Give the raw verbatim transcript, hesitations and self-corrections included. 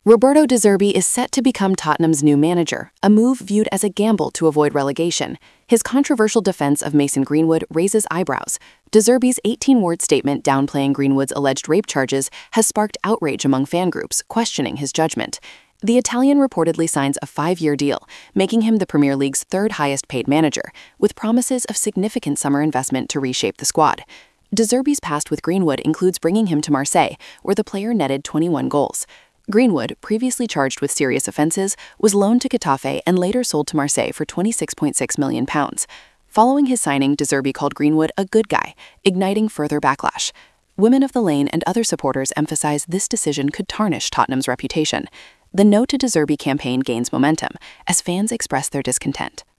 Roberto De Zerbi is set to become Tottenham's new manager, a move viewed as a gamble to avoid relegation. His controversial defense of Mason Greenwood raises eyebrows. De Zerbi's eighteen-word statement downplaying Greenwood's alleged rape charges has sparked outrage among fan groups, questioning his judgment. The Italian reportedly signs a five-year deal, making him the Premier League's third highest-paid manager, with promises of significant summer investment to reshape the squad. De Zerbi's past with Greenwood includes bringing him to Marseille, where the player netted twenty-one goals. Greenwood, previously charged with serious offenses, was loaned to Getafe and later sold to Marseille for twenty-six point six million pounds. Following his signing, De Zerbi called Greenwood a good guy, igniting further backlash. Women of the Lane and other supporters emphasize this decision could tarnish Tottenham's reputation. The No to De Zerbi campaign gains momentum as fans express their discontent.